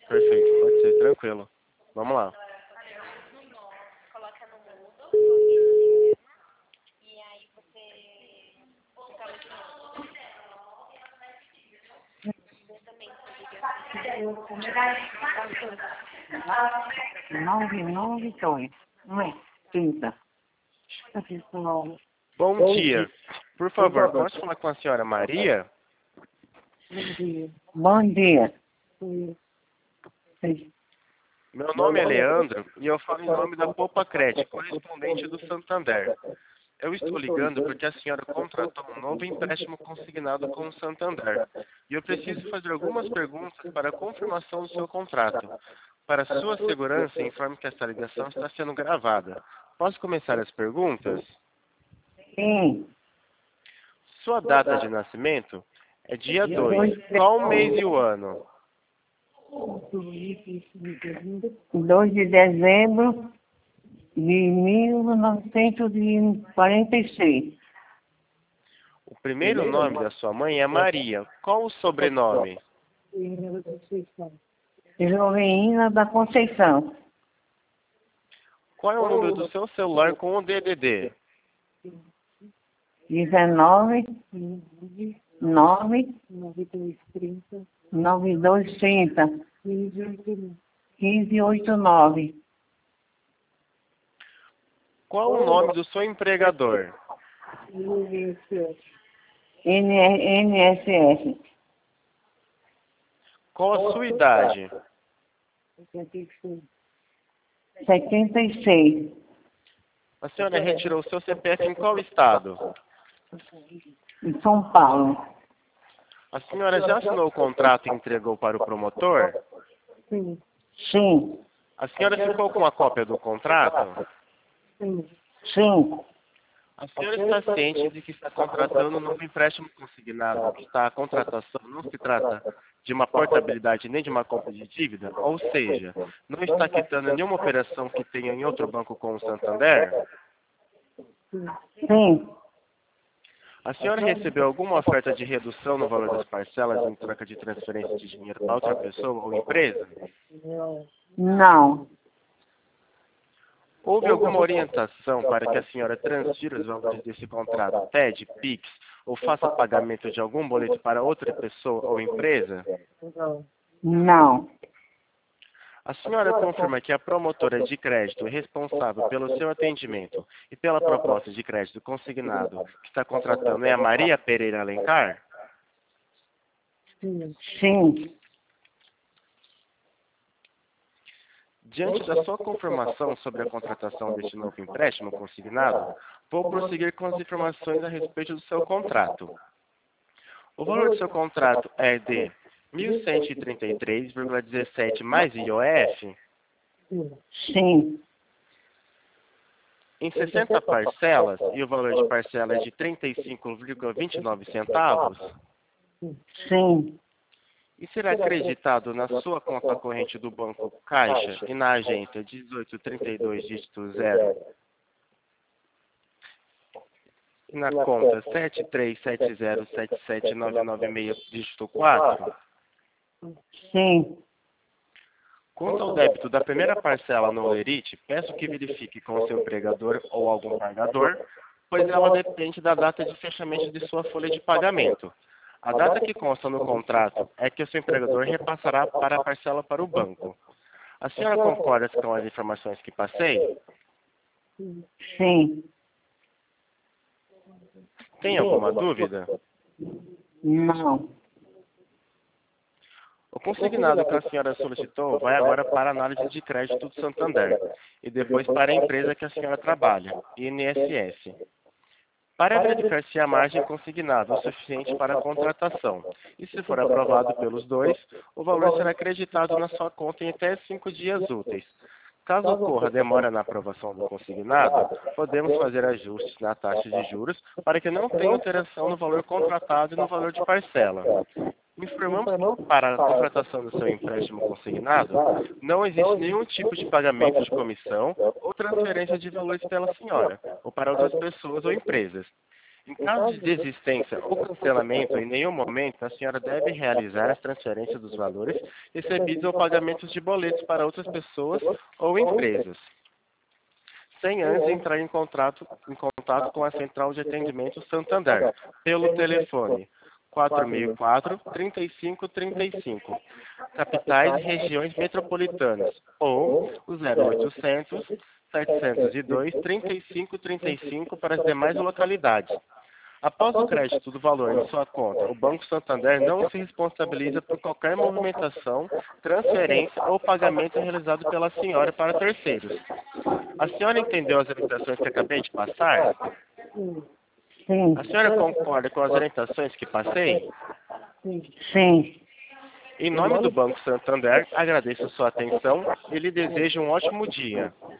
Perfeito, pode ser, tranquilo. Vamos lá. Coloca no mudo. E aí você escala de novo. Também Nove, dois. Não é? 30. Bom dia. Por favor, posso falar com a senhora Maria? Bom dia. Meu nome é Leandro e eu falo em nome da Poupa Crédito, correspondente do Santander. Eu estou ligando porque a senhora contratou um novo empréstimo consignado com o Santander. E eu preciso fazer algumas perguntas para a confirmação do seu contrato. Para sua segurança, informe que esta ligação está sendo gravada. Posso começar as perguntas? Sim. Sua data de nascimento é dia 2. Qual o mês e o ano? 2 de dezembro de 1946. O primeiro nome da sua mãe é Maria. Qual o sobrenome? Joveína da Conceição. Qual é o número do seu celular com o DDD? 19 9 9230 1589. Qual o nome do seu empregador? NSS. Qual a sua idade? 76. A senhora retirou seu CPF em qual estado? Em São Paulo. A senhora já assinou o contrato e entregou para o promotor? Sim. A senhora ficou com a cópia do contrato? Sim. A senhora está ciente de que está contratando um novo empréstimo consignado, que a contratação não se trata de uma portabilidade nem de uma compra de dívida? Ou seja, não está quitando nenhuma operação que tenha em outro banco com o Santander? Sim. A senhora recebeu alguma oferta de redução no valor das parcelas em troca de transferência de dinheiro para outra pessoa ou empresa? Não. Houve alguma orientação para que a senhora transfira os valores desse contrato, TED, PIX, ou faça pagamento de algum boleto para outra pessoa ou empresa? Não. A senhora confirma que a promotora de crédito responsável pelo seu atendimento e pela proposta de crédito consignado que está contratando é a Maria Pereira Alencar? Sim. Diante da sua confirmação sobre a contratação deste novo empréstimo consignado, vou prosseguir com as informações a respeito do seu contrato. O valor do seu contrato é de 1.133,17 mais IOF, Sim. em 60 parcelas, e o valor de parcela é de 35,29 centavos, Sim. e será acreditado na sua conta corrente do Banco Caixa e na agência 1832, dígito 0, e na conta 737077996, dígito 4. Sim. Quanto ao débito da primeira parcela no Olerite, peço que verifique com o seu empregador ou algum pagador, pois ela depende da data de fechamento de sua folha de pagamento. A data que consta no contrato é que o seu empregador repassará para a parcela para o banco. A senhora concorda com as informações que passei? Sim. Tem alguma dúvida? Não. O consignado que a senhora solicitou vai agora para a análise de crédito do Santander e depois para a empresa que a senhora trabalha, INSS, para verificar se a margem consignada é o suficiente para a contratação. E se for aprovado pelos dois, o valor será acreditado na sua conta em até 5 dias úteis. Caso ocorra demora na aprovação do consignado, podemos fazer ajustes na taxa de juros para que não tenha alteração no valor contratado e no valor de parcela. Informamos que para a contratação do seu empréstimo consignado, não existe nenhum tipo de pagamento de comissão ou transferência de valores pela senhora, ou para outras pessoas ou empresas. Em caso de desistência ou cancelamento, em nenhum momento a senhora deve realizar as transferências dos valores recebidos ou pagamentos de boletos para outras pessoas ou empresas, sem antes entrar em contato com a Central de Atendimento Santander, pelo telefone 464-3535, capitais e regiões metropolitanas, ou o 0800 702 3535 para as demais localidades. Após o crédito do valor em sua conta, o Banco Santander não se responsabiliza por qualquer movimentação, transferência ou pagamento realizado pela senhora para terceiros. A senhora entendeu as orientações que acabei de passar? Sim. A senhora concorda com as orientações que passei? Sim. Em nome do Banco Santander, agradeço a sua atenção e lhe desejo um ótimo dia.